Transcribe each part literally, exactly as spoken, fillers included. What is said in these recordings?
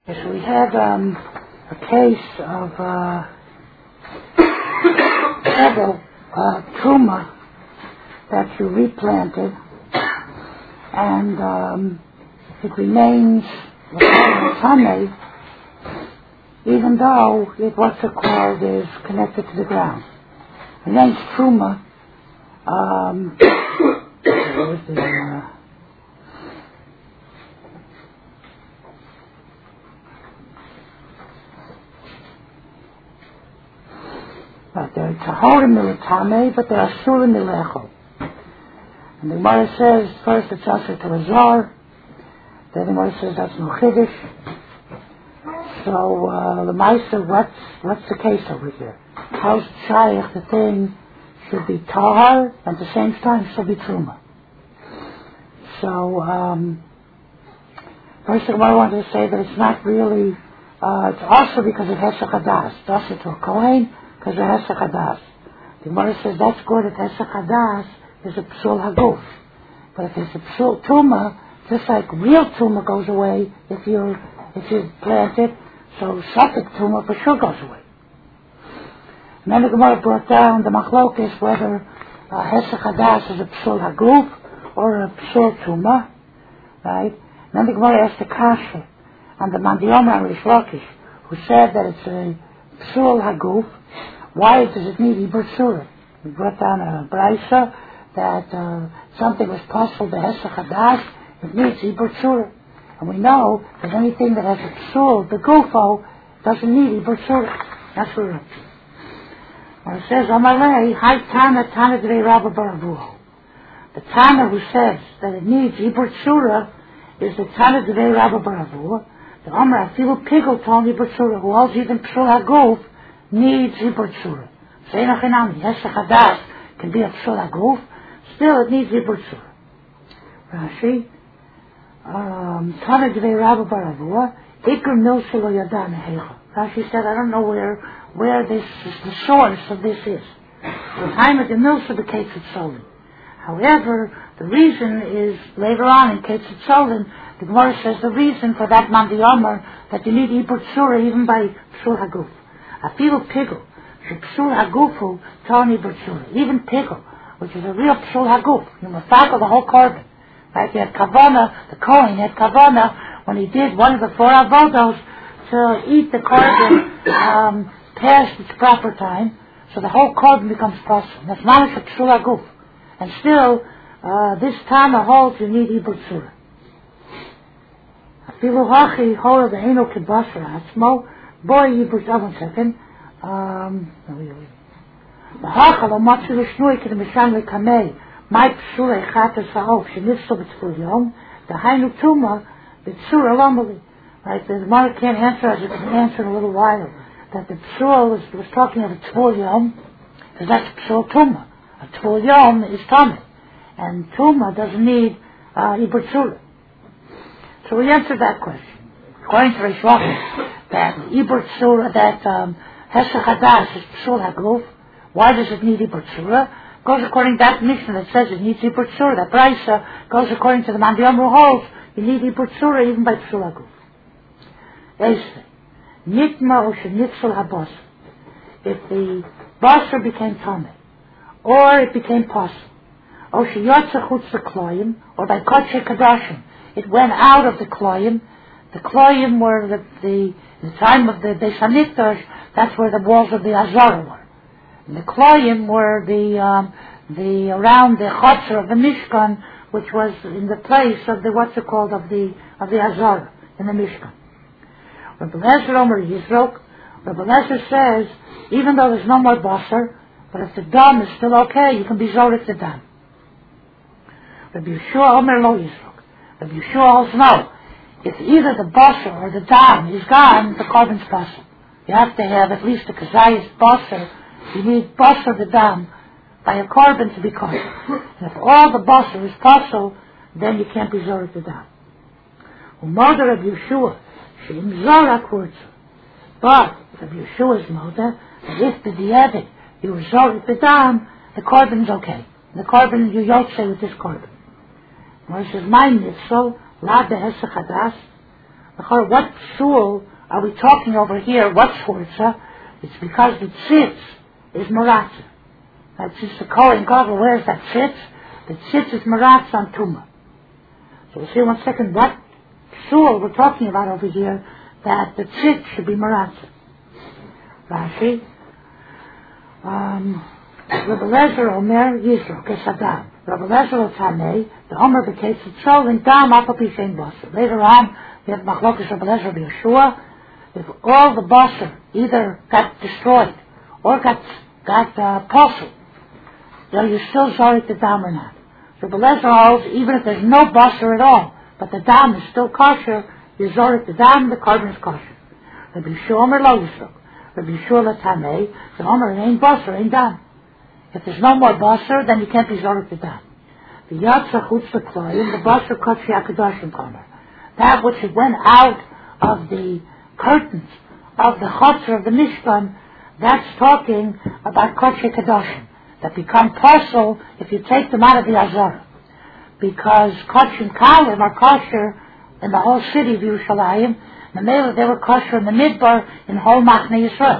Yes, we had um, a case of uh, several uh, truma that you replanted, and um, it remains tame, even though it what's it called is connected to the ground. It remains truma. Um, what was the, uh, But they're tahorim militame, but they're asurim milechol. And the Gemara says first it's asur to azar, then the Gemara says that's no chiddush. So uh, the Maisa, what's what's the case over here? How's shaykh the thing should be tahar and at the same time should be truma? So um, first the Gemara wanted to say that it's not really. Uh, it's also because of hesach hadas. It's also to a kohen. Because the hesach hadas. The Gemara says that's good if hesach hadas is a psul haguf. But if it's a psul tuma, just like real tuma goes away if you if you plant it, so safek tuma for sure goes away. And then the Gemara brought down the machlokes whether uh, hesach hadas is a psul haguf or a psul tuma, right? And then the Gemara asked the kasha and the mandiomer and Rish Lakish, who said that it's a psul haguf. Why does it need Ibur Surah? We brought down a Braisa that uh, something was possible to Hesach Hadas, it needs Ibur Surah. And we know that anything that has a psul, the gufo, doesn't need Ibur Surah. That's what we're up to. When it says, Amalei, Hai Tana Tana Dvei Rabba Baravuho. The Tana who says that it needs Ibur Surah is the Tana Dvei Rabba Baravuho. The Amar Afilu Pigel told Ibur Surah, who holds even Psul HaGuf, needs Ibur Surah. So Einachinami, Hesach Hadas can be a Psul HaGuf, still it needs Ibur Surah. Rashi, um, Tana Dvei Rabba Baravua, Iker Milsa Lo Yada Mehecha. Rashi said, I don't know where where this is, the source of this is. The time of the Milsa the Ketzit Solin. However, the reason is later on in Ketzit Solin, the Gemara says the reason for that Mandi Omer that you need Ibur Surah even by Psul HaGuf. Afilu Pigel, Psul Hagufu, Tony Ibur Surah. Even Pigel, which is a real Psul Haguf, you mafakal the whole carbon. Right? He had Kavana, the Kohen had Kavana when he did one of the four avodos to eat the carbon um, past its proper time, so the whole carbon becomes possible. That's not a Psul Haguf. And still, uh, this time the holds you need Ibur Surah. Afilu Hachi, Hora the Eno Kibasra Atzmo. Boy, Ibur Surah, one second. Um, the Hachal, Matsu Shnui, Kid Mishan Kamei, my Psula Chata Saof, Shinitso B'Tzful Yom, the Hainu Tuma, the Psula Lomali. Right, the Gemara can't answer as it can answer in a little while. That the Psula was, was talking of a Tzful Yom, because that's Psul Tuma. A Tzful Yom is Tame, and Tuma doesn't need uh, Ibur Surah. So we answered that question. According to Rish Lakish, that Ibur Surah, that um, Hesach Hadas is Psul HaGuf. Why does it need Ibur Surah? Goes according to that Mishnah that says it needs Ibur Surah. That Braisa goes according to the Mandi Omer holds you need Ibur Surah even by Psul HaGuf. Eisve, Nitma o Shenitzul HaBasar. If the Basar became Tameh, or it became Pasul, o Sheyotza Chutz L'Kloyim, or by Kodshe Kadashim, it went out of the Kloyim. The Kloyim were the, the, the time of the Beis HaMikdash, that's where the walls of the Azara were. And the Kloyim were the, um, the, around the Chotzer of the Mishkan, which was in the place of the, what's it called, of the, of the Azara, in the Mishkan. Rabbi Lezer Omer Yisrok, Rabbi Lezer says, even though there's no more Basar, but if the Dam is still okay, you can be Zorik the Dam. Rabbi Yeshua Omer Lo Yisrok. Rabbi Yeshua holds no. If either the basar or the dam is gone, the carbon's basar. You have to have at least a kazayas basar. You need basar the dam by a carbon to be carbon. And if all the basar is basar, then you can't be zorak the dam. U'mother of Yeshua, she'im zorak kurtza. But if Yeshua's mother, if the diabetic, you were zorak the dam, the carbon's okay. The carbon you yotze with this carbon. When it says my mitzvah, la de hesach hadas, What shul are we talking over here? What shorza? It's because the tzitz is maratza. That's just the Kohen Gadol wears that tzitz. The tzitz is maratza on Tumah. So we'll see in one second what shul we're talking about over here, that the tzitz should be maratza. Rashi. Um, Rabbi Lezer Omer Yisro Kesadam. Rabbi Lezer Otanei, the Omer became Tzol and Dam Apapishain Basar. Later on, we have Machlokes Rabbi Lezer Yeshua. If all the Basar either got destroyed or got got uh, posel, then you still Zorik the Dam or not. Rabbi Lezer holds, even if there's no Basar at all, but the Dam is still kosher, you Zorik the Dam, the carbon is kosher. Rabbi Yeshua Omer Lo Yisro. Rabbi Yeshua Latanei, the Omer ain't Basar, ain't Dam. If there's no more basar, then you can't be zorik the dam. The yatsa chutz l'kloyim, the basar kotchi hakadoshim kamer. That which went out of the curtains of the chotzer of the Mishkan, that's talking about kotchi kadoshim, that become posel if you take them out of the azara. Because kotchim kalim are kosher in the whole city of Yerushalayim, the mele they were kosher in the midbar in whole Machne Yisrael.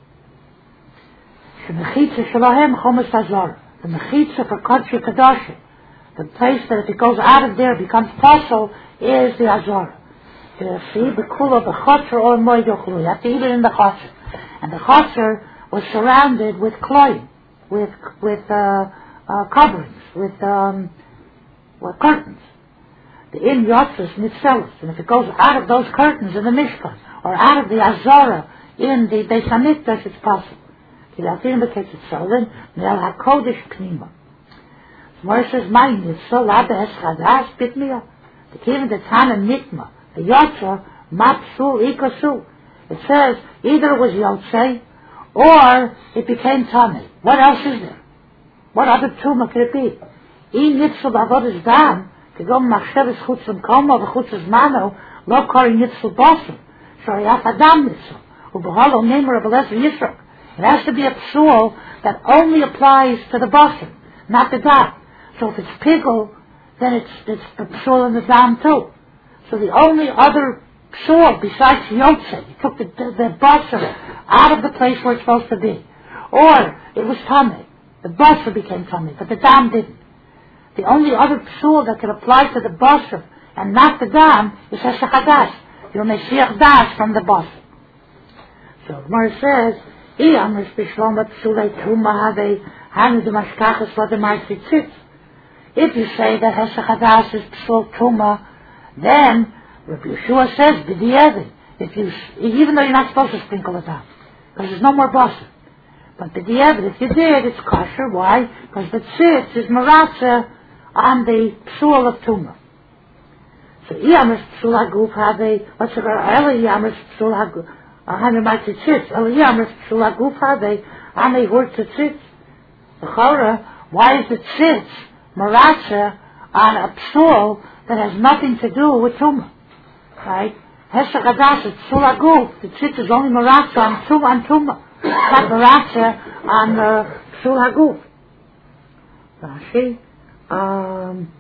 The mechitza shalahem chomas hazara. The mechitza for kotche kadoshim, the place that if it goes out of there becomes posel, is the azara. You see, the kula the chotzer or moed yochlu. You have to eat it in the chotzer, and the chotzer was surrounded with kloyim, with with uh, uh, coverings, with um, with curtains. The in yotzes nitzelos, and if it goes out of those curtains in the mishkan or out of the azara in the Beis Hamikdash, it's possible. The Gemara says, "Mine is so loud the eschadas bit me up. The kivin the tana nitma the yotza mapsul ikosu." It says either it was yotze or it became tame. What else is there? What other tuma could it be? In nitzel avodas dam kigom machshavas chutzim koma v'chutzim mano lo kori nitzel bosim shariach adam nitzel ubehalo nemer of Eliezer Yisro. It has to be a psul that only applies to the basar, not the dam. So if it's pigul, then it's it's the psul in the dam too. So the only other psul besides yotze, you took the, the, the basar out of the place where it's supposed to be, or it was tameh. The basar became tameh, but the dam didn't. The only other psul that can apply to the basar and not the dam is heshachadas. You're meshiach das from the basar. So Gemara says, if you say that Hesach is Psul Tuma, then Rabbi Yeshua says, B'di'evi, if you, even though you're not supposed to sprinkle it out, because there's no more basar. But B'di'evi, if you did, it's kosher. Why? Because the tzitz is maratza on the Psul of Tuma. So Iyamers Psul HaGuf have, what's it called? Eli Iyamers Psul HaGuf. Ahane my tzitzit, Eliyamers Psul HaGuf have, Ane hur tzitzit. The Chora, why is the tzitz maratza on a psul that has nothing to do with Tumah? Right? Hesach Hadas is Psul HaGuf. The tzitz is only maratza on Tumah, on Tumah. Not maratza on uh, Psul HaGuf. Rashi, um,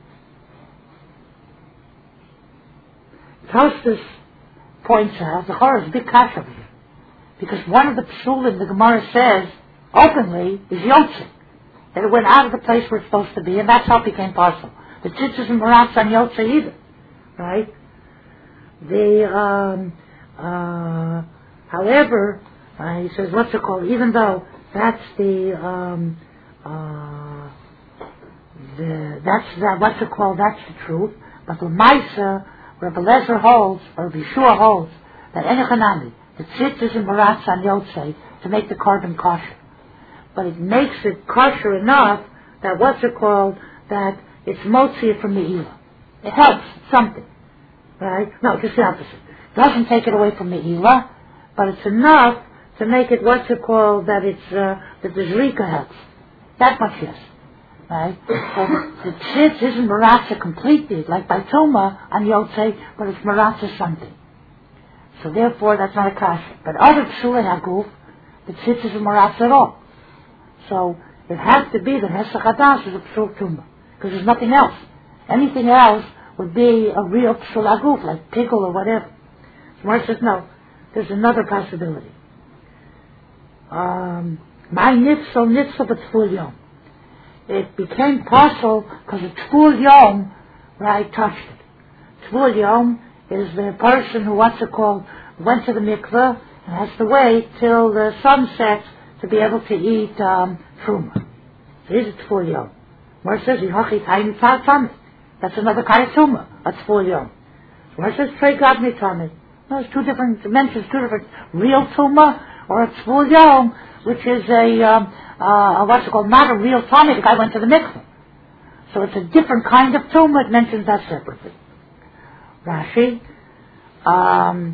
Tosfos points out the Chora is a big kash over here, because one of the psulim the Gemara says openly is yotze, that it went out of the place where it's supposed to be, and that's how it became possible. The tzitz isn't maratz on yotze either, right? The um, uh, however, uh, he says, what's it called? Even though that's the um, uh, the that's that what's it called? That's the truth, but the Maisa, Rabbi Lezer holds, or Rabbi Yeshua holds, that Enochanami, the tzitz is in maratz on yotze to make the carbon kosher. But it makes it kosher enough that what's it called, that it's motzi from the ila. It helps something, right? No, just the opposite. It doesn't take it away from the ila, but it's enough to make it what's it called, that it's uh, that the zrika helps. That much, yes. Right? So the tzitz isn't maratza completely, like by Tuma on Yotze, but it's maratza something. So therefore, that's not a kasha. But other psulei haguf, the tzitz isn't maratza at all. So it has to be that Hesach Hadas is a psul Tuma, because there's nothing else. Anything else would be a real psul aguf, like pickle or whatever. The Gemara says no. There's another possibility. Um, my nitzel nitzel b'tful yom. It became possible because the tful yom, right, touched it. Tful yom is the person who, what's it called, went to the mikveh and has to wait till the sun sets to be able to eat um, truma. So here's a tful yom. Where it says, that's another kind of truma, a tful yom. Where it says, trey God mitame. No, it's two different dimensions, two different real truma or a tful yom, which is a, um, uh, what's it called, not a real tummy. The guy went to the mikveh. So it's a different kind of truma. It mentions that separately. Rashi, um,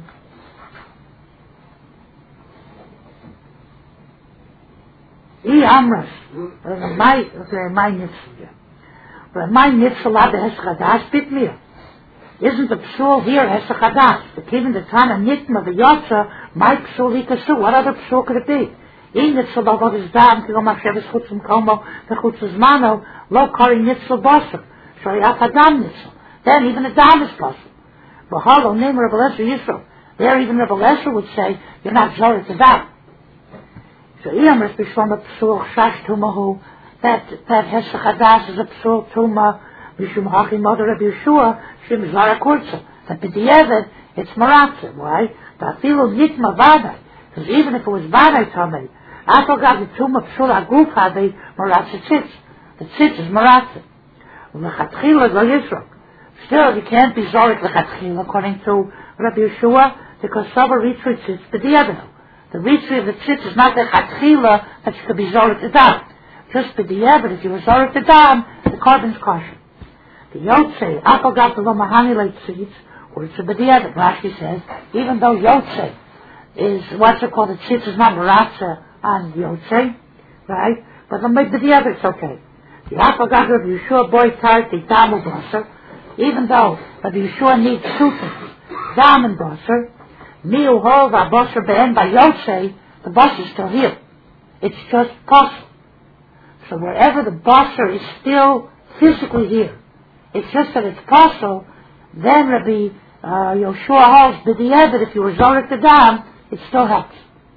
I amras, my, my nitzvah, my nitzvah the heschadas bit mir. Isn't the psul here heschadas? The kivin the tana nitma the yotza, my psul hikasu. What other psul could it be? In nitzvah bavod is dam, kigom achsheves chutzim komo, the chutzim zmano, lo kari nitzvah basar, shari akadam nitzvah. Then even a dam is possible. Bahalo name Rebbe Lesser Yisrael. There even Rebbe Lesser would say, you're not zorah to that. So Iyam is bishlam a psul shash tumahu, that, that hesach hadas is a psul tuma, mishum hachi mother of Yeshua, shim zara kurza. That b'di'evet, it's maratza. Why? That filu nitma vadai. Because even if it was vadai tamei, after got the tuma psul aguf hadei, maratza tzitz. The tzitz is maratza. U'lechatchila lo Yisrael. Still, you can't be zorik lechatchila according to Rabbi Yeshua, because Saba retreats tzitz b'di'evet. The retreat of the tzitz is not lechatchila that you could be zorik to dam. Just b'di'evet, if you were zorik to dam, the carbon's kosher. The Yotzei, Akal got the Lomahani like tzitz, or it's a b'di'evet. Rashi says, even though Yotzei is, what's it called, the tzitz is not maratza on Yotzei, right? But the b'di'evet, it's okay. The Akal got of Yeshua boy tart, the damu basar, even though Rabbi Yeshua needs two things, dam and basar, miu hov ha-basar be'en by Yotzei, the basar is still here. It's just possible. So wherever the basar is still physically here, it's just that it's possible, then Rabbi uh, Yoshua holds b'di'evet, if you were zorik the dam, it still helps.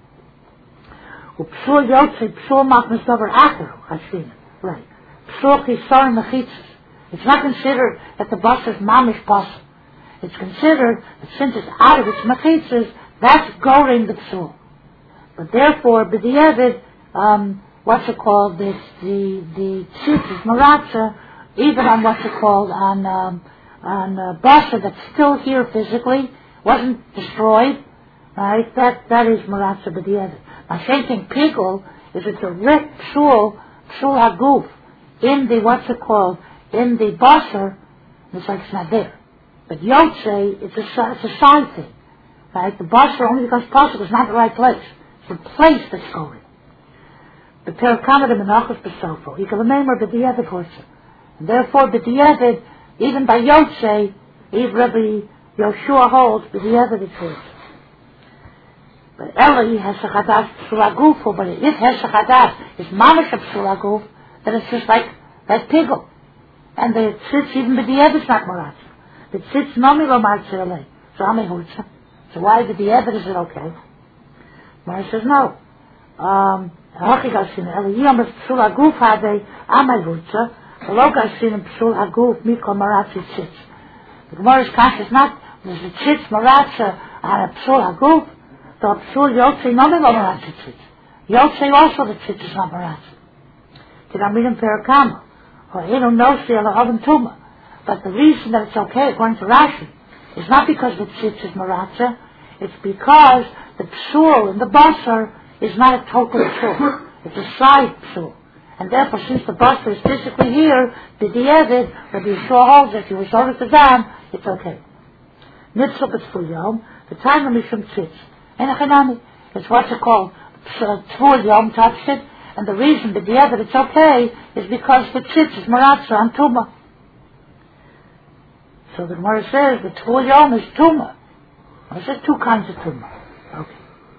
U'psul Yotzei, psul machmas davar acheru, Hashina. Right. Psul chisar mechitzas. It's not considered that the basar is mamish basar. It's considered that since it's out of its mechitzas, that's goring the psul. But therefore, b'di'evet, um, what's it called, this, the, the tzitz is maratza, even on what's it called, on, um, on uh, basar that's still here physically, wasn't destroyed, right? That, that is maratza b'di'evet. Now, same thing, pigul is a direct psul, psul haguf, in the, what's it called, in the basar, it's like it's not there. But Yotzei, it's a, it's a side thing, right? The basar only becomes possible, it's not the right place. It's the place that's going. The Perakama de Menachos Besofo, he can remember b'di'evet horsa. And therefore, b'di'evet, even by Yotzei, even Rabbi Yoshua holds, b'di'evet it's horsa. But Eli has a chadas psul aguf, but if has a chadas is mamish of psul aguf, then it's just like that pigul. And the tzitz, even b'di'evet is not maratza. The tzitz nomi lo maratza elei. So how many horsa? So why b'di'evet is it okay? Mara says no. Um, Hachi gasin Eli yom is psul aguf hadei amay horsa. Hello gasin psul aguf mikol maratza tzitz. The Gemara's kasha is not, there's a tzitz maratza on a psul aguf. So psul Yotzei nomi lo maratza tzitz. Yotzei also the tzitz is not maratza. Did I read in Perakama? Or Inu Nosi ala Oven Tuma. But the reason that it's okay, according to Rashi, is not because the tzitz is maratza, it's because the psul in the basar is not a total psul. It's a side psul. And therefore, since the basar is physically here, b'di'evet, Rabbi Yeshua holds that if you were zorik the dam, it's okay. Nitzvah b'tzvul yom, the time of mishum tzitz. And a chenami, it's what's it called? Tzvul yom touched it. And the reason b'di'evet it's okay is because the tzitz is maratza on tuma. So the Gemara says the tvul yom is tuma. Well, there's two kinds of tuma. Okay.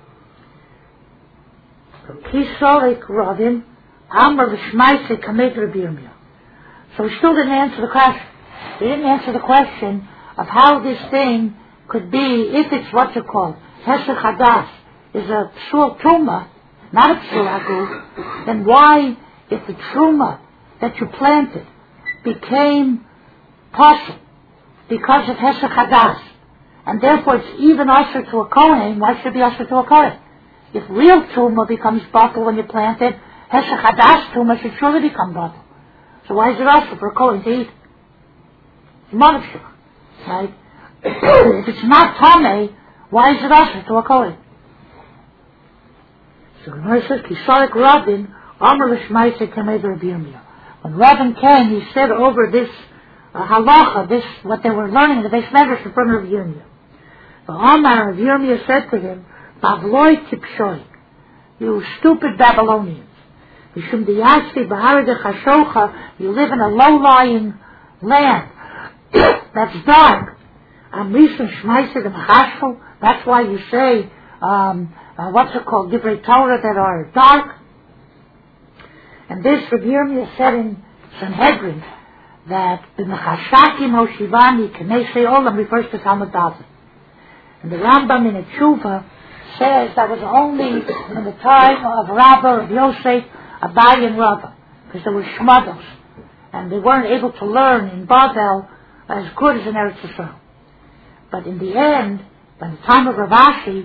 So kisolik ravin amar v'shmaisei kamed Rabbi Yirmiyah. So we still didn't answer the question. He didn't answer the question of how this thing could be, if it's what's it called, Hesed Chadas, is a Psul Truma, not a Psul Aguf, then why, if the Truma that you planted became possible because of Hesed Chadas, and therefore it's even usher to a Kohen, why should it be usher to a Kohen? If real Truma becomes bottle when you plant it, Hesed Chadas Truma should surely become bottle. So why is it usher for a Kohen to eat? It's Monofshuk, right? If it's not Tameh, why is it usher to a Kohen? So the Gemara says, Kisarik Rabin, Amar L'Shmaisa Kamei Rabbi Yirmiyah. When Rabin came, he said over this uh, halacha, this, what they were learning in the base medrash in front of Rabbi Yirmiyah. The Amar of Yirmiyah said to him, Bavloi Tipshoi, you stupid Babylonians. Mishum Diyasvi Bahari de Chashocha, you live in a low-lying land that's dark. Amrisim Shmaisa dem Chashvu, that's why you say, um, uh, what's it called, Divrei Torah that are dark. And this Rabbi Yirmiyah said in Sanhedrin that the Mechashakim Hoshivani Knesei Olam refers to Talmud Bavli. And the Rambam in a Tshuva says that was only in the time of Rabbah, of Yosef, Abai and Rabbah, because there were shmados, and they weren't able to learn in Bavel as good as in Eretz Yisrael. But in the end, by the time of Rav Ashi,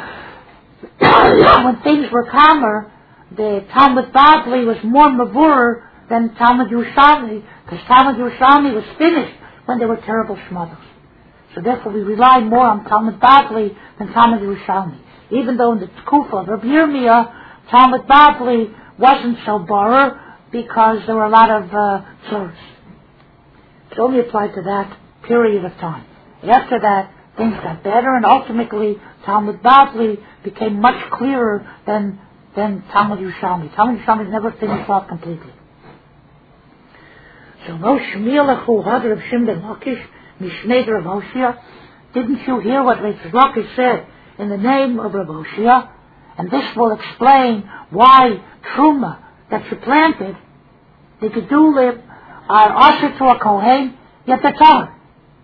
when things were calmer, the Talmud Bavli was more mavur than Talmud Yerushalmi, because Talmud Yerushalmi was finished when there were terrible shmados. So therefore we rely more on Talmud Bavli than Talmud Yerushalmi. Even though in the Kufa of Rabbi Yirmiyah, Talmud Bavli wasn't so borer because there were a lot of uh, tzuros. It only applied to that period of time. After that, things got better, and ultimately Talmud Bavli became much clearer than than Talmud Yerushalmi. Talmud Yerushalmi never finished off completely. So Moshe Mielachu Had Rav Shimon ben Lakish Mishnei Rav Hoshea. Didn't you hear what Rav Lakish said in the name of Rav Hoshea? And this will explain why Truma that you planted, the Gedulim, are ushered to a Kohen, yet they're Torah.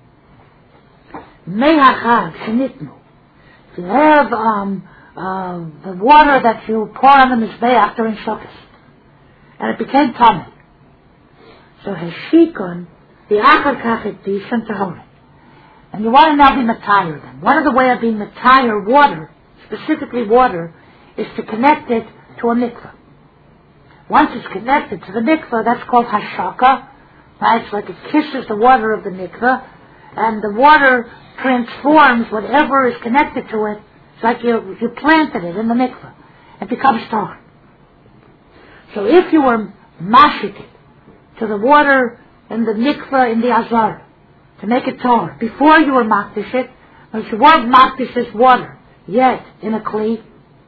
Mehachad Shenitnu. If you have um, uh, the water that you pour on the Mizbeach during Sukkot, and it became Tameh. So Heshikon, the Achar Kachet Dishan Tahorah. And you want to now be Matayr then. One of the ways of being Matayr water, specifically water, is to connect it to a mikveh. Once it's connected to the mikveh, that's called Hashaka. Right? It's like it kisses the water of the mikveh, and the water transforms whatever is connected to it. It's like you, you planted it in the mikveh. It becomes tar. So if you were mashik it to the water in the mikveh in the azar, to make it tar, before you were makdish it, but you weren't makdish this water yet in a kli,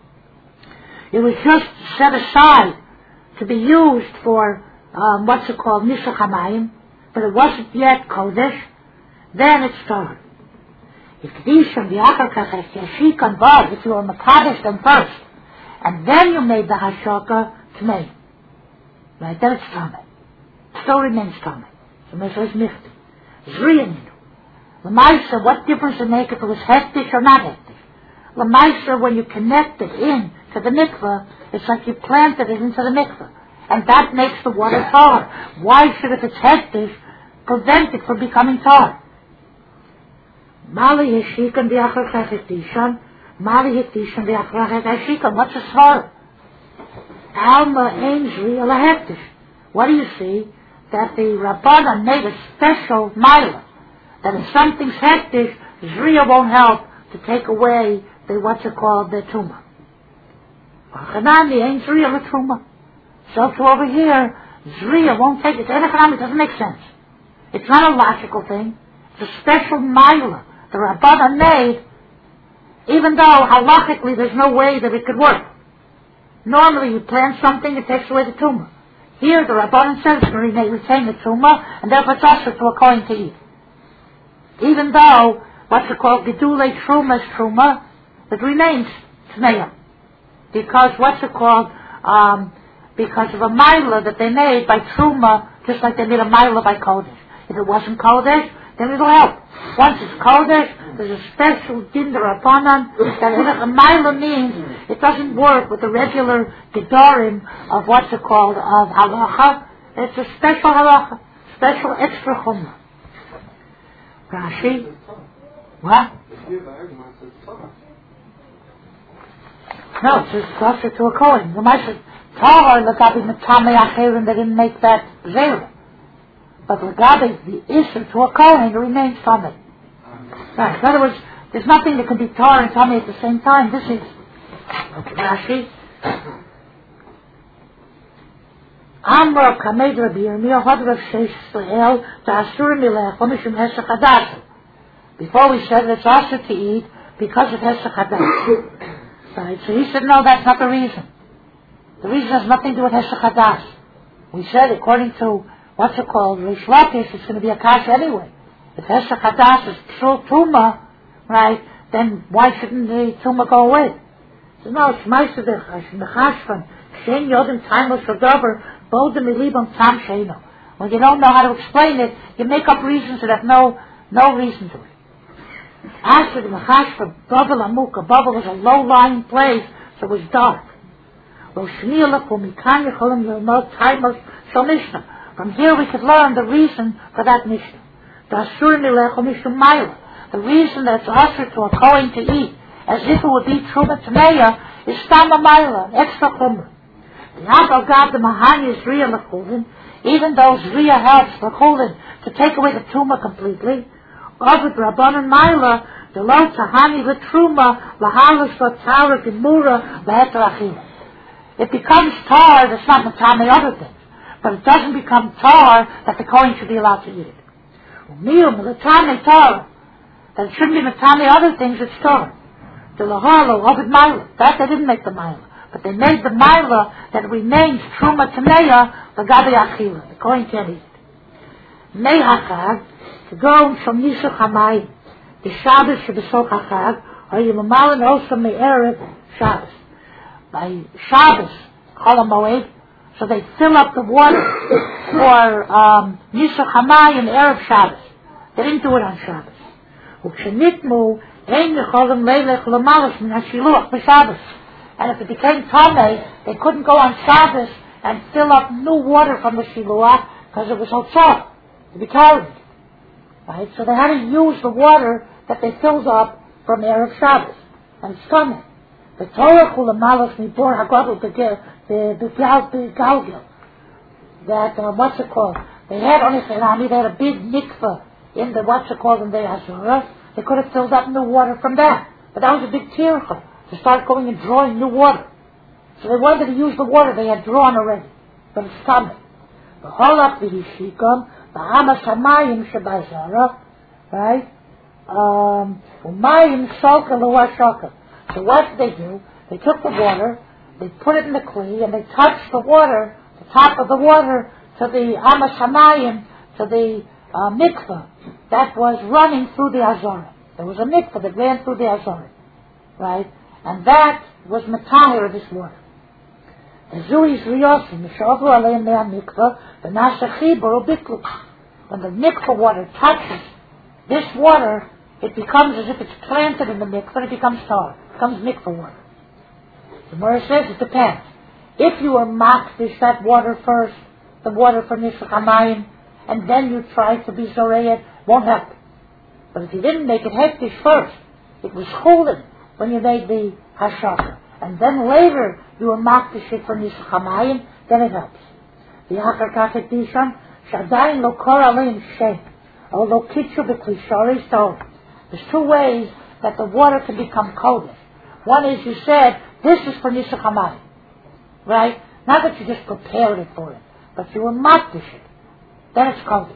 it was just set aside to be used for um, what's it called, Nisuch HaMayim, but it wasn't yet Kodesh, then it's tar. If Kedishim, the Achar Kach, Yashik and Vav, if you were Makadesh them first, and then you made the Hashaka Tmei, right, then it's Tameh. It still remains Tameh. So Meshach is Michti. Zriyaminu. L'maisa, what difference does it make if it was hektish or not hektish? L'maisa, when you connect it in to the mikveh, it's like you planted it into the mikveh. And that makes the water tar. Why should, if it's hektish, prevent it from becoming tar? Mali Heshikon B'Achar Chesed Mali Hektishan B'Achar Heshikon. What's the svar? Alma Ein Zri Ela Hektish. What do you see? That the Rabbanan made a special milah. That if something's hektish, Zriya won't help to take away the, what's it called, the tumah. Chanami ain't Zriya the tumah. So to over here, Zriya won't take it. It doesn't make sense. It's not a logical thing. It's a special milah the Rabbanan made, even though halachically there's no way that it could work. Normally you plant something, it takes away the tumah. Here the Rabbanan says to retain the tumah, and therefore it's also to a kohen to eat. Even though what's it called, Gedulei Truma is Truma, it remains Tmeya. Because what's it called, um, because of a milah that they made by Truma, just like they made a milah by Kodesh. If it wasn't Kodesh, then it'll help. Once it's Kodesh, there's a special din derabanan that a Maila means it doesn't work with the regular Gedorim of what's it called, of halacha. It's a special halacha, special extra chumrah. Rashi? What? No, it says closer to a Kohen. The Master Tahar Lagabi Matame Acherim, they didn't make that zera. But Lagabi, the issue to a Kohen, remains Tameh. Right. In other words, there's nothing that can be Tar and Tameh at the same time. This is okay. Rashi. Amra Kamed Rabbi Yirmiyah Hadrav Sheish Israel Ta'asur Milech V'Mishum Hesach Hadash. Before we said it's also to eat because of Hesach Hadash. Right. So he said, no, that's not the reason. The reason has nothing to do with Hesach Hadash. We said, according to what's it called, Rish Lakish, it's going to be a kash anyway. If Hesach Hadash is true Tumah, right, then why shouldn't the Tumah go away? So no, it's Meisedech, it's Mechashvan, Shen Yodim Taimos Shadaber, Bodem Ilibam Tam Sheino. When you don't know how to explain it, you make up reasons that have no, no reason to it. As for the Mechashvan, Bavel Amuk, Bavel was a low-lying place, so it was dark. From here we could learn the reason for that Mishnah. The reason that it's usher to a Kohen to eat, as if it would be Truma Tameya, is Stama Maila, an extra chumrah. The Agal Gab the Mahani is Riyah L'chulin, even though Riyah helps L'chulin to take away the Truma completely. Ovid Rabbanan Maila, the Lo Tahani L'Truma, L'Halus L'Tara Gemura, L'Heter It becomes tar that's not Matame other things. But it doesn't become tar that the Kohen should be allowed to eat it. Meal, Matame tar. That it shouldn't be Matame other things, it's tar. The Lahalo, Ovid Maila. That they didn't make the Maila. But they made the Maila that remains Truma Tameya, the Gabi Achila. The Kohen can't eat it. Mehachag, to go from Yisach Hamayim, the Shabbos Shebesok Hachag, or Yimamalin also Me'erev Shabbos. By Shabbos, Chol HaMoed, so they fill up the water for um, Yisach Hamayim Erev Shabbos. They didn't do it on Shabbos. Ukshenitmu, Ein Yecholim Leilech L'Malos Min HaShiluach B'Shabbos. And if it became Tameh, they couldn't go on Shabbos and fill up new water from the Shiluach because it was Hotzah. To be carried. Right? So they had to use the water that they filled up from Erev Shabbos. And it's coming. The Torah Chulamalos Mibor Hagadol the Galgil. That, uh, what's it called? They had on Israel, they had a big mikveh in the, what's it called, in the Azura. They could have filled up new water from that. But that was a big tircha to start going and drawing new water. So they wanted to use the water they had drawn already. But it's coming. The Holach V'Hishikam, the Hamas Hamayim Shabazara, right? Um, Umayim Shokah Loa Shokah. So what did they do? They took the water, they put it in the kli, and they touched the water, the top of the water, to the Hamas Hamayim, to the uh, mikveh that was running through the Azorah. There was a mikveh that ran through the Azorah, right? And that was Matahir of this water. The Zui's Riyosim, the Shavru Aleim Mea mikveh, the Nasachibur Ubiklu. When the mikveh water touches this water, it becomes as if it's planted in the mikveh, and it becomes tar. It becomes mikveh water. The Gemara says it depends. If you were makdish that water first, the water from Yisach Hamayim, and then you try to be zoreyet, won't help. But if you didn't make it hektish first, it was chulin when you made the hashaka, and then later you were makdish it from Yisach Hamayim, then it helps. The achar kachet dishan shadayin lo kor aleim shem, or lo kitchu b'klishari. So there's two ways that the water can become kodesh. One is you said, this is for Yisach Hamayim, right? Not that you just prepared it for it, but you were makdish it. Then it's kodesh.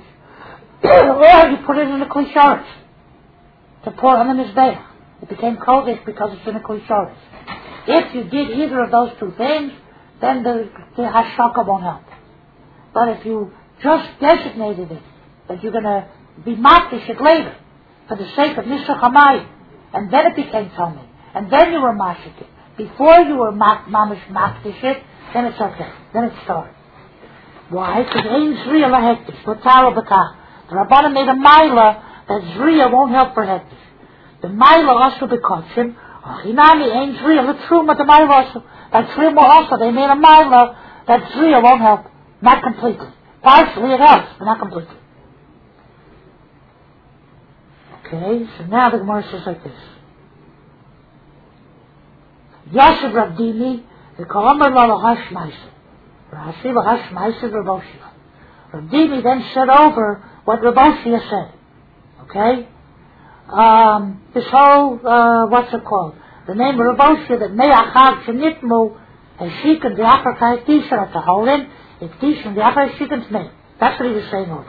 Or you put it in the klisharis to pour on the mizbeach. It became kodesh because it's in the klisharis. If you did either of those two things, then the, the hashaka won't help. But if you just designated it that you're going to be makdish it later for the sake of Yisach Hamayim, and then it became tummy, and then you were mashik it, before you were mamish makdish it, then it's okay. Then it's started. Why? Because ain't real hektish. L'taro b'kach. The Rabbanan made a Maila that Zriya won't help for Hektish. The Maila also bekotchim, Hinami ain't Zriya, the Truma, the Maila also. That Truma also, they made a Maila that Zriya won't help. Not completely. Partially it helps, but not completely. Okay, so now the Gemara says like this. Yashav Rav Dimi, the Ka'amar la lahash ma'isa. Rashi lahash ma'isa Rav Oshia. Rav Dimi then said over what Rav Oshia said. Okay? Um, this whole, uh, what's it called? The name of Rav Oshia, that Me'achav Shenitmu, and Shikon V'achar Ka'etisha, at the Holin, Iktish and V'achar Shikon's name. That's what he was saying over.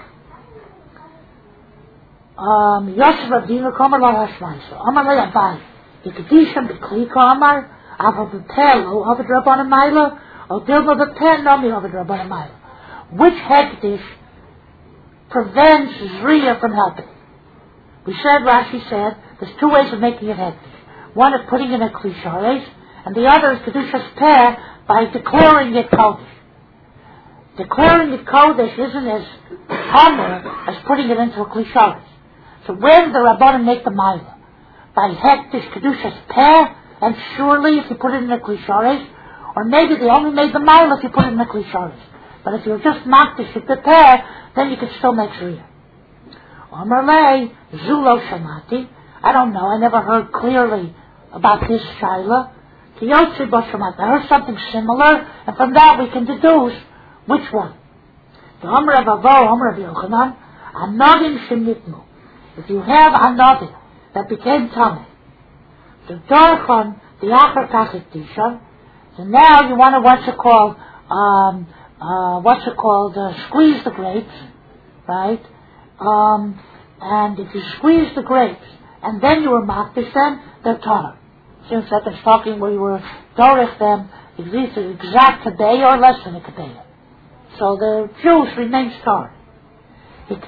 Um, Yosef Rav Dimi, Ka'amar la lahash ma'isa. Amar le Abai. Ikdisham B'kli Ka'amar, Ava B'pelo, Ava D'Rabbanan Maila, or Dilma B'pen, Nomi Ava D'Rabbanan Maila. Which Hektish prevents Zriya from helping? We said, Rashi said, there's two ways of making it Hektish. One is putting in a Klishares, and the other is Kedushas Peh by declaring it Kodesh. Declaring it Kodesh isn't as common as putting it into a Klishares. So where did the Rabbanan make the Maila? By Hektish Kedushas Peh, and surely if you put it in a Klishares, or maybe they only made the Maila if you put it in a Klishares. But if you're just Makdish at the Peh, then you can still make Zriya. Amar lei, Zulo Shamati. I don't know, I never heard clearly about this Shaila. Kiyotzi Bo Shamati. I heard something similar, and from that we can deduce which one. The Amar of Avo, Amar of Yochanan, Anodin Shemitmu. If you have Anodin that became Tameh, the Dorchon, the Achar Kachit so now you want to, what's it called, um, uh, what's it called, uh, squeeze the grapes, right? Um, and if you squeeze the grapes, and then you were makdish them, they're tar. Since that is talking where you were dorech them, it's either exact kadeya or less than a kadeya. So the juice remains tar. But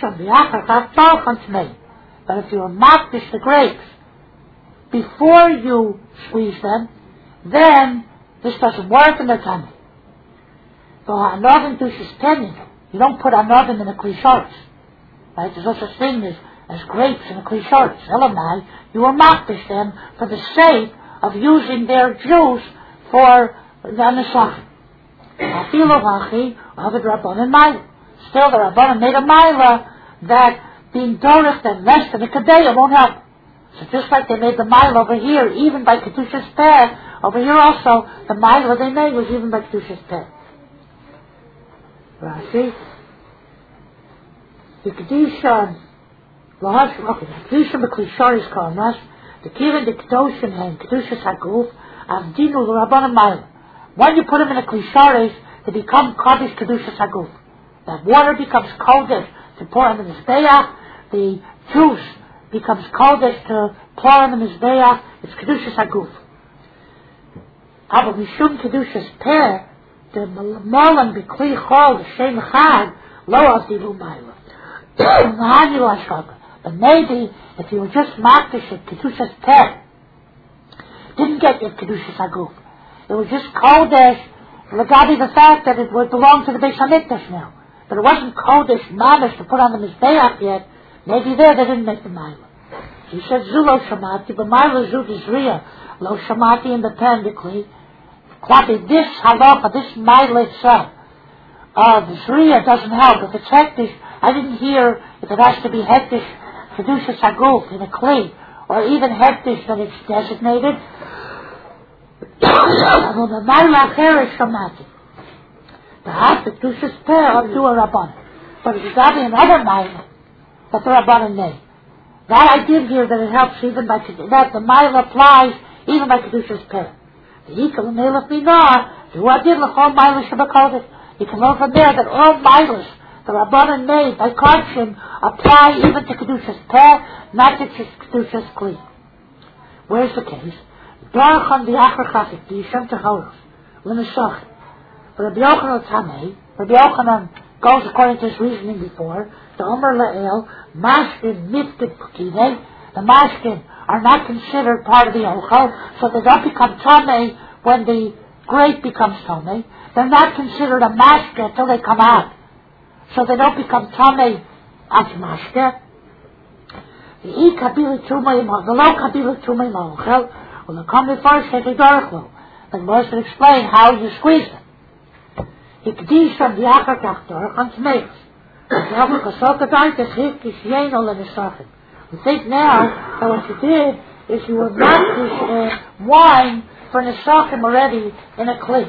if you were makdish the grapes, before you squeeze them, then this doesn't work in the tummy. So another douches penny. You don't put another in a klisharis. Right? There's no such thing as, as grapes in a klisharis. Elamai, you will makdish them for the sake of using their juice for the nesachim. Afilu hachi of the Rabbanan Maila. Still the Rabbanan made a Maila that being dorech them less than a kadeya won't help. So just like they made the mile over here, even by Kedushas Peh, over here also, the mile they made was even by Kedushas Peh. Rashi. The Kedushan, Lahash, okay, the Kedushan B'Klisharis Karnas, the Kivin, the Kedushan, and Kedushas HaGuf, Avdinu, the Rabbanan Mile. When you put them in a Klisharis, they become Kodesh Kedushas HaGuf. That water becomes Kodesh to pour on the Mizbeach, the juice becomes Kodesh to pour on the Mizbeach, it's Kedushas HaGuf. Aber Mishum Kedushas Peh, the Molan B'Kli Chol, the Shem Chad, Lo Avdilu Maila. But maybe, if you were just Makdish at Kedushas Peh, didn't get your Kedushas HaGuf. It was just Kodesh, Lagabi the fact that it would belong to the Beis HaMikdash now. But it wasn't Kodesh Mamish to put on the Mizbeach yet. Maybe there they didn't make the Maila. He said Zulo Shamati, but Maila Zud is Zriya. Lo Shamati independently. Klapi, this halacha, this Maila itself, uh, the Zriya doesn't help. If it's hektish, I didn't hear if it has to be hektish, Kedushas HaGuf in a kli, or even hektish that it's designated. Well, the Maila Acher is Shamati. Perhaps the Kedushas Peh ought to do a Rabbanan. But it's got to be another Maila that the Rabbanan made. That I did hear that it helps even by, that the Maila applies even by Kedushas Peh. The Yikal Melech Minar, do I did L'chol Maila Shabbakodesh. You can learn from there that all Mailas the Rabbanan made by Kodshim apply even to Kedushas Peh, not to Kedushas Kli. Where's the case? Darchan V'Achar Chafik, D'Yishem Tehoros, L'Neshachim. For Rabbi Yochanan Tamei, Rabbi Yochanan goes according to his reasoning before, the Omer La'el, Mashkin Mifted Pukine, the Mashkin are not considered part of the Ochel, so they don't become Tamei when the grape becomes Tamei. They're not considered a Mashkin until they come out. So they don't become Tamei as mashke. The e kabila truma imol, the low kabila truma imol, okay? Well, the come first, take a darklo. The Gemara should explain how you squeeze it. Hikdish from the achar kach dorach on tmeis. The achar kasok adart is hik kisyein ol lenisachim. We think now that what you did is you would not this uh, wine for nesachim already in a kli.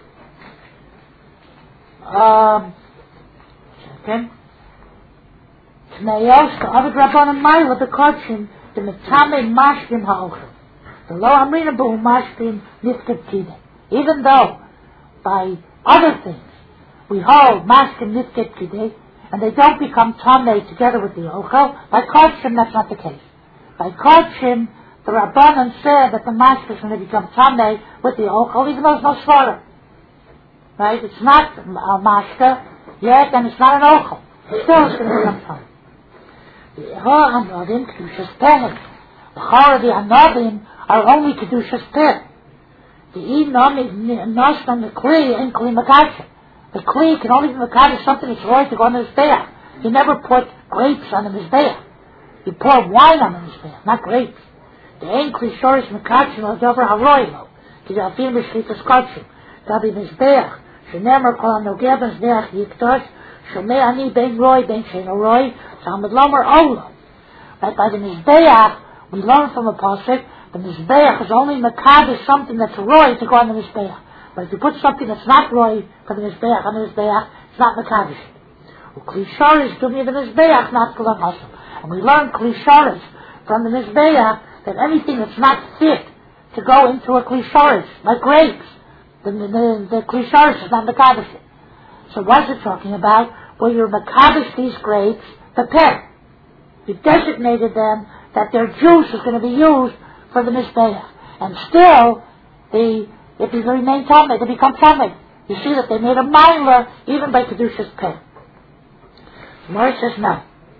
Um, second. Tmeyos, the other Rabbanan Mayla, the Kodshim, the Metame Mashkim Ha'ochel. The Lo Amrina Buhu Mashkim Nifket Kideh. Even though, by other things, we hold Mashkim Nifket Kideh, and they don't become Tameh together with the Ochel, by Kodshim, that's not the case. By Kodshim, the Rabbanan said that the Mashkim is going to become Tameh with the Ochel, even though it's no Svara. Right? It's not a Mashka yet, and it's not an Ochel. Still, it's going to become Tameh. The Anodim, Kedushas Peh. The Chara, the Anodim, are only Kedushas Peh. The Inom is Nosht on the Kli, and Kli Makasha. The Kli can only be Makasha something that's right to go on the Mizbeach. You never put grapes on the Mizbeach. You pour wine on the Mizbeach, not grapes. The Ein Kli Shorish Makasha, no Dover Haroilo. Because I'll feel Mishlitas Kotshim. Gabi Mizbeach. Shenemer Kol Anogeh Mizbeach Yiktosh. Shomei Ani Ben Roy, Ben Shein Roy. Talmud Lomer Olam. Right, by the Mizbeach, we learn from a pasuk, the Mizbeach is only Makadish, something that's Roy to go on the Mizbeach. But if you put something that's not Roy for the Mizbeach on the Mizbeach, it's not Makadish. Klisharis do me the Mizbeach, not Kulam Hashem. And we learn Klisharis from the Mizbeach that anything that's not fit to go into a Klisharis, like grapes, the, the, the Klisharis is not Makadish. So what's it talking about? Well, you're Makadish these grapes, the pet. You designated them that their juice is going to be used for the Mizbeach. And still, the, if they remain Tameh, they become Tameh. You see that they made a Mailah even by Kedushas Peh. Gemara says no.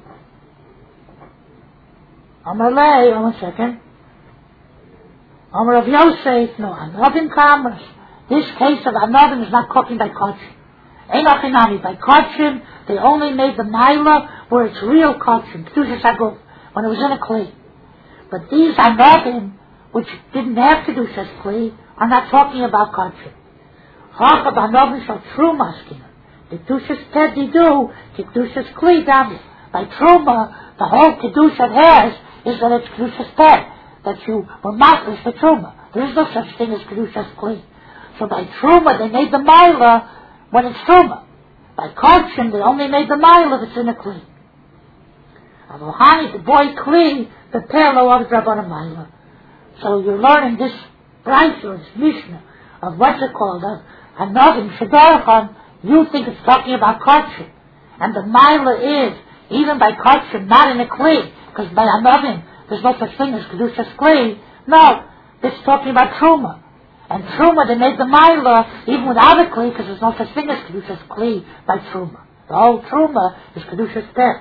Amar Lei, one second. Amar Rav Yosef, no, Anavim Kamras. This case of Anavim is not cooking by Kodshim. Einachinami, by Kodshim, they only made the Mailah where it's real Kodshim, Kedushas Aguf, when it was in a Kli. But these Anavim, which didn't have Kedushas Kli, are not talking about Kodshim. Chachab Anavim shall Truma Skina. The Kedushas Peh Didu, Kedushas Kli Dami. By Truma, the whole Kedusha it has is that it's Kedushas Peh, that you were maklish for Truma. There is no such thing as Kedushas Kli. So by Truma, they made the Mailah when it's Truma. By Kodshim, they only made the Mailah if it's in a Kli. Avohani, the boy Kli, the Pelo of Rabbanan Mailah. So you're learning this Brisa, or this Mishnah, of what's it called, of Anavim Shadorachon. You think it's talking about Kodshim. And the Mailah is, even by Kodshim, not in a Kli, because by Anavim, there's no such thing as Kedushas Kli. No, it's talking about Truma. And Truma, they made the Mailah even without a Kli, because there's no such thing as Kedushas Kli by Truma. The whole Truma is Kedushas Peh.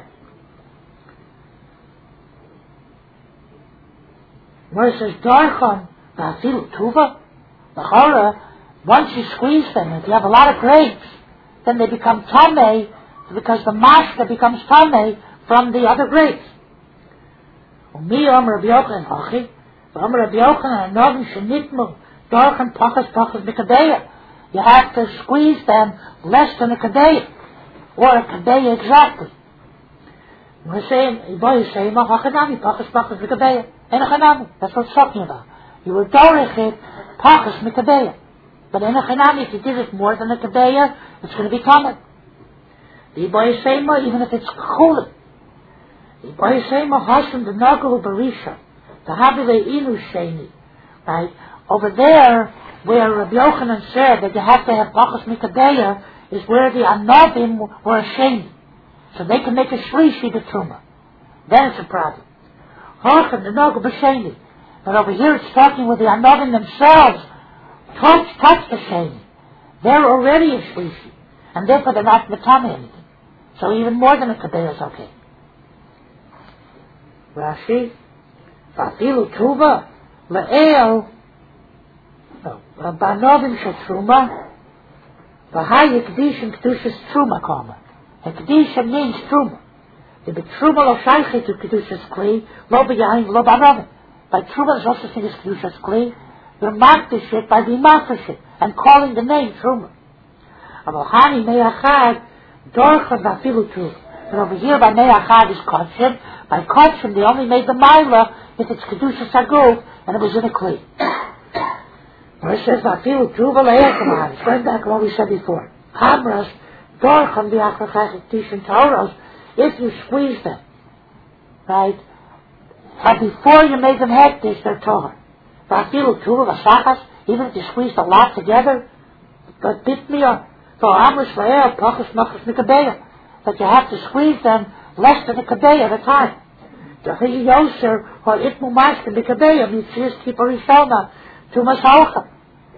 Where it says, Darchon, Ba'afilu Tuva, the Chora, once you squeeze them, if you have a lot of grapes, then they become Tameh, because the mashka becomes Tameh from the other grapes. Umi Omer Rabbi Yochanan Hachi, Omer Rabbi Yochanan Anavim Shenitmu, Darchon Pachas Pachas B'Kadeya. You have to squeeze them less than a Kadeya, or a Kadeya exactly. We're saying, Iboy is saying, Hachanami Pachas Pachas B'Kadeya. Enochanami, that's what it's talking about. You were Dorech it, Pachas B'Kadeya. But Enochanami, if you did it more than a Kadeya, it's going to be common. The Iboy is saying, even if it's Chulin. The Iboy is saying, Hashem the Nagul Barisha, the Havile Inu Sheni. Right? Over there, where Rabbi Yochanan said that you have to have Pachas Mikadeya, is where the Anavim were Sheni. So they can make a Shlishi to Truma. Then it's a problem. Hashem the Nagul B'Sheni. But over here it's talking with the Anavim themselves. Touch, touch the Sheni. They're already a Shlishi. And therefore they're not Matame anything. So even more than a Kadeya is okay. Rashi, Vafilu Tuva, Le'el, Banovim Shel Truma, V'hai Yekdishim Kedushas Truma Kama. Yekdishim means Truma. The betruma lo shaychi to kedushas kli, lo b'yayin, lo b'anavim. By truma, there's also thing as kedushas kli. You're makdish it by being makdish it and calling the name truma. Avohani me'achad dorcha v'afilu truma. But over here by me'achad is kodshim. By kodshim they only made the mila if it's kedushas haguf and it was in a kli. Where it says v'afilu truma le'ekamad. It's going back to what we said before. Hamras dorcham v'achachach tishin toros. If you squeeze them, right, but before you make them hektish, they're torn. V'afilu truma v'sachas, even if you squeezed a lot together, but bit me up. So amrish le'er pachas machas mikabeya. But you have to squeeze them less than a kabeya at a time. Dahi yoser or itmu mashkin mikabeya mitzvahs kipa rishona tumas ha'ochel.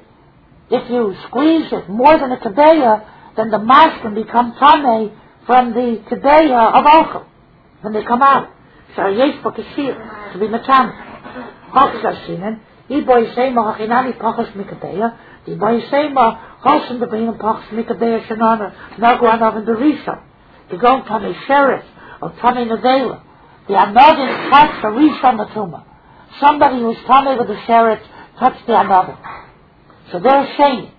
If you squeeze it more than a kabeya, then the mashkin become tamei from the kabeya of ochel when they come out. So yesh b'kashir to be matam. Chokes ashinen. Iboy seima hachinani pachas mikabeya. Iboy seima chosim debeim pachas mikabeya shenana naguanav and the rishon. To go to a sheriff or Tomei Nevela. The Anodin touched the Rishon Matuma. Somebody who was Tomei with the sheriff touched the Anodin. So they're ashamed.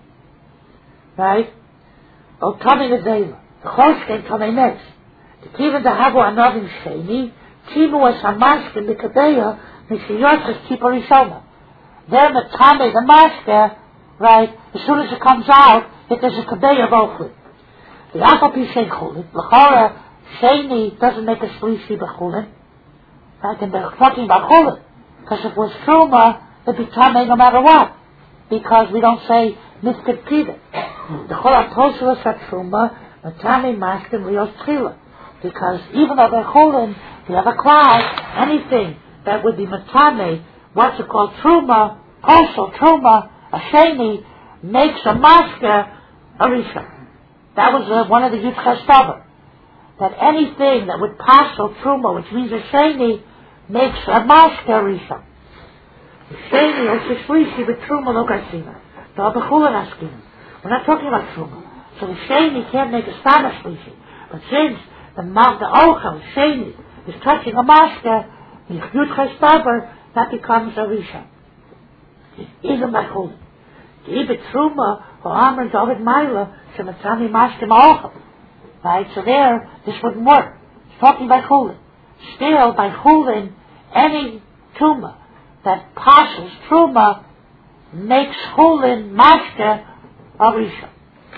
Right? Or Tomei Nevela. The Chosh came Tomei next. The Kivan to Havu Anodin Sheni, Timu was Hamashkin the Kabeya, Mishiyotas Kipa Rishona. They're the Tomei, the Mashke, right? As soon as it comes out, it is a Kabeya of Oakland. The Achapi Shein Chulin, L'chora, Sheini doesn't make a Shlishi b'Chulin. Right? And they're talking about Chulin. Because if it was Truma, it'd be Tamei no matter what. Because we don't say Nifkid Pida. The Chora Tosula said Truma, the Tamei Mashkin Rios Tchila. Because even though they're Chulin, you have a class, anything that would be Matame, what's it called? Truma, also Truma, a Sheini, makes a Mashka a Rishon. That was uh, one of the Yud Chastavar. That anything that would pass or truma, which means a sheni, makes a mashka rishon. The sheni or shishlishi with truma lo garsina. The abachulan askim. We're not talking about truma. So the sheni can't make a stana shlishi. But since the the ochel sheni is touching a mashka, the Yud Chastavar, that becomes a rishon. Even bachulan. The ibit truma or amr David Maila. Right, so there, this wouldn't work. It's talking by chulin. Still, by chulin, any truma that passes truma makes chulin mashke of rishon.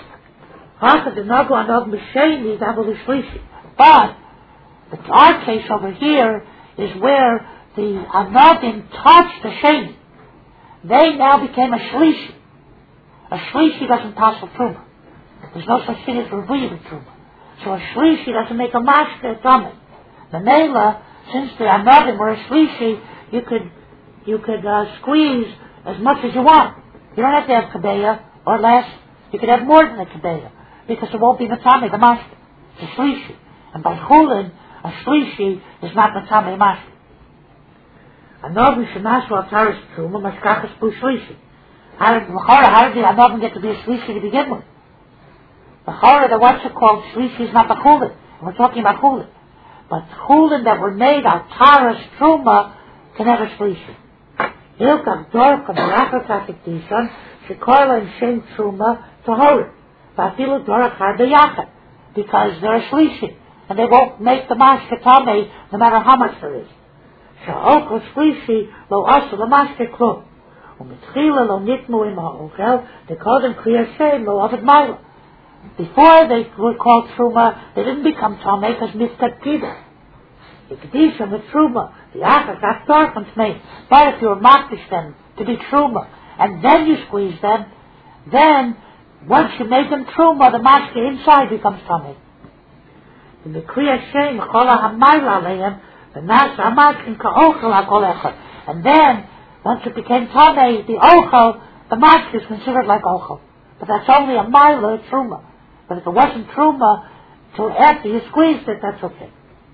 But our case over here is where the anodin touched the sheni. They now became a shlishi. A shlishi doesn't pass with truma. There's no such thing as revuya with truma. So a shlishi doesn't make a mashke tamei. The mela, since the anodim were a shlishi, you could you could uh, squeeze as much as you want. You don't have to have kabeya or less. You could have more than a kabeya because it won't be matame the mashke. It's a shlishi, and by chulin, a shlishi is not matame mashke. Anodim shenasu altaris truma mashkachas bu shlishi. How did how did the anodim get to be a shlishi to begin with? The chora that what's it called shlishi is not the chulin. We're talking about chulin. But chulin that were made out taras truma can have a shlishi. Hilkam dorkam rachatatik dishon shekorla and shem truma tohorim. Vafilu dorak har beyachat. Because they're a shlishi. And they won't make the mashke tamei no matter how much there is. Sha'okol shlishi lo asu lo mashke klum. Umitchila lo nitmu im ha'ochel. They call them kriya shem lo avid maila. Before they were called truma, they didn't become tamei because miskat pida. The kedisha with truma, the achas, that's darkens made. But if you were makdish them to be truma, and then you squeeze them, then once you make them truma, the mashke inside becomes tamei. In the kriya shem chola hamayla aleim, the nas hamashkin ka'ochel hakol echad. And then once it became tamei, the ochel, the mashke is considered like ochel. But that's only a mila truma. But if it wasn't truma, till after you squeezed it, that's okay.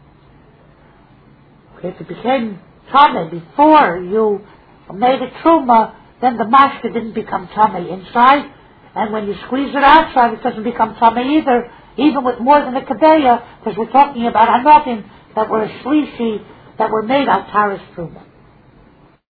Okay, if it became tamei before you made it truma, then the mashke didn't become tamei inside, and when you squeeze it outside, it doesn't become tamei either, even with more than a kadeya, because we're talking about anotin that were shlishi, that were made al taras truma.